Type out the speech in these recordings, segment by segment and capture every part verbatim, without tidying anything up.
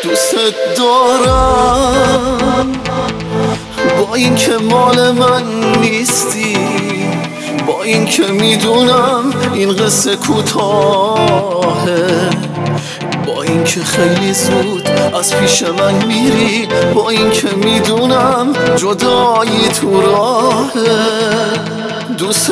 دوست دارم با این که مال من نیستی، با این که میدونم این قصه کوتاهه، با این که خیلی زود از پیش من میری، با این که میدونم جدایی تو راهه. دوست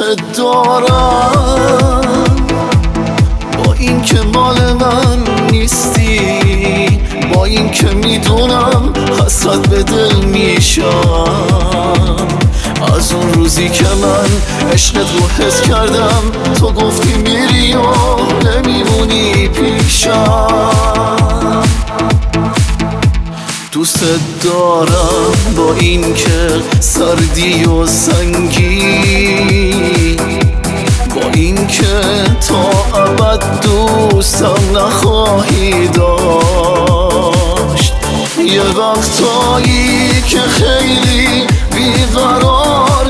دارم با این که مال من نیستی، با این که میدونم حسرت به دل میشم. از اون روزی که من عشقت رو حس کردم، تو گفتی میری و نمیمونی پیشم. دوست دارم با این که سردی و سنگی، با این که تا ابد دوستم نخواهی داشت. یه وقتایی که خیلی بیقرار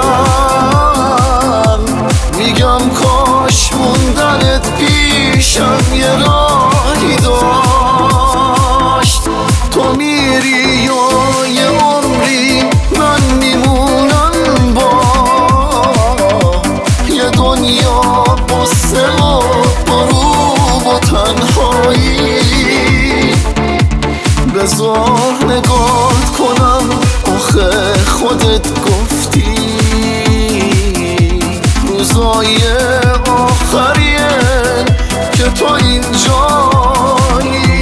میشم، میگم کاش موندنت پیشم یه راهی داشت. تو میری و یه عمری من میمونم با یه دنیا قصه و غروب و تنهایی. بذار نگات کنم، آخه خودت گفتی روزای آخریه که تو اینجایی.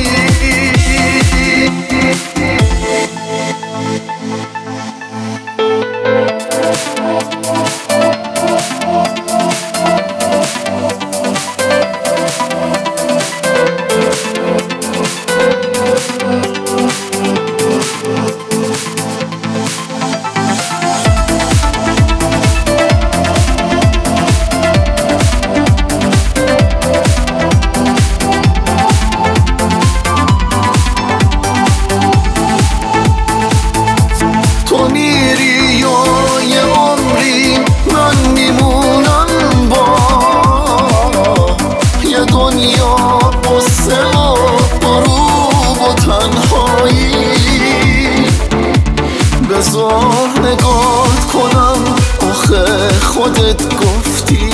بذار نگات کنم، آخه خودت گفتی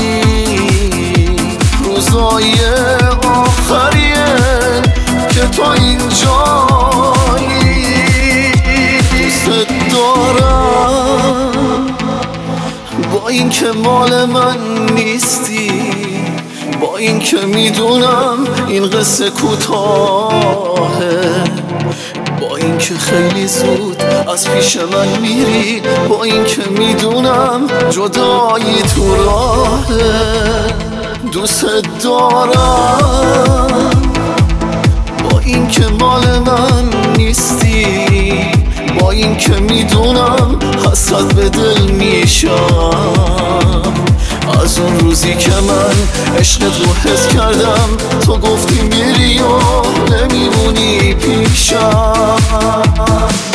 روزای آخریه که تو اینجایی. دوست دارم با این که مال من نیستی، با این که میدونم این قصه کوتاهه، با این که خیلی زود از پیش من میری، با این که میدونم جدایی تو راهه. دوست دارم با این که مال من نیستی، با این که میدونم حسرت به دل میشم. از اون روزی که من عشقت رو حس کردم، تو گفتی میری و نمیمونی پیشم.